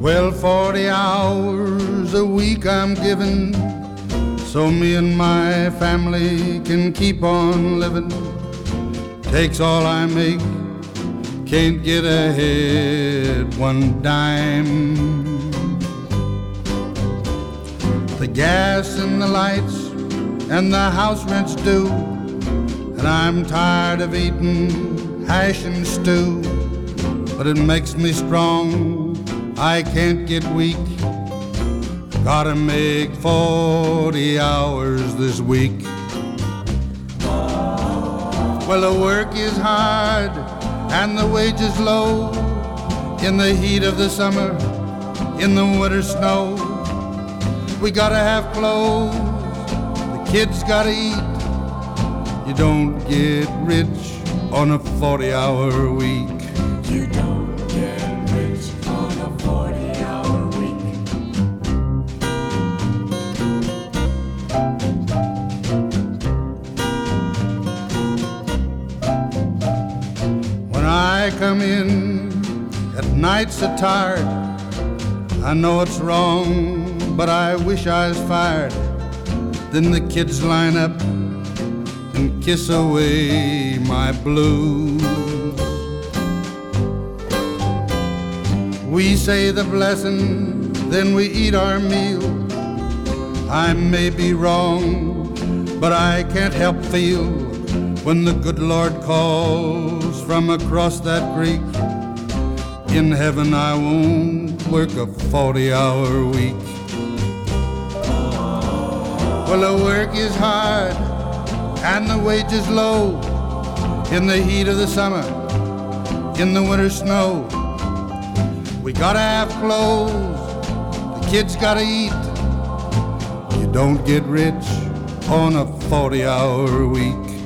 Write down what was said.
Well, 40 hours a week I'm given, so me and my family can keep on living. Takes all I make, can't get ahead one dime. The gas and the lights and the house rent's due, and I'm tired of eating hash and stew. But it makes me strong, I can't get weak. Gotta make 40 hours this week. Well, the work is hard and the wages low, in the heat of the summer, in the winter snow. We gotta have clothes, the kids gotta eat. You don't get rich on a 40-hour week. You don't get rich on a 40-hour week. When I come in at night so tired, I know it's wrong, but I wish I was fired. Then the kids line up and kiss away my blues. We say the blessing, then we eat our meal. I may be wrong, but I can't help feel when the good Lord calls from across that creek. In heaven I won't work a 40-hour week. Well, the work is hard and the wages low, in the heat of the summer, in the winter snow. We gotta have clothes, the kids gotta eat. You don't get rich on a 40-hour week.